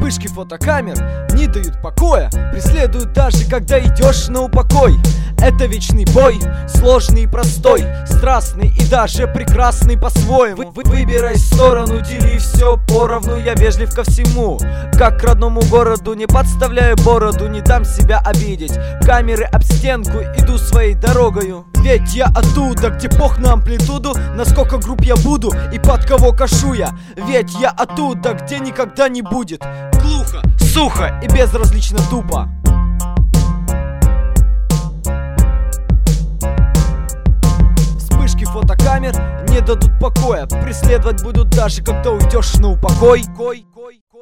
Вспышки фотокамер не дают покоя, преследуют даже когда идешь на упокой. Это вечный бой, сложный и простой, страстный и даже прекрасный по-своему. Выбирай сторону, дели все поровну. Я вежлив ко всему, как к родному городу. Не подставляю бороду, не дам себя обидеть. Камеры об стенку, иду своей дорогою. Ведь я оттуда, где пох на амплитуду, насколько груб я буду и под кого кашу я. Ведь я оттуда, где никогда не будет глухо, сухо и безразлично тупо. Вспышки фотокамер не дадут покоя, преследовать будут даже когда уйдешь на упокой.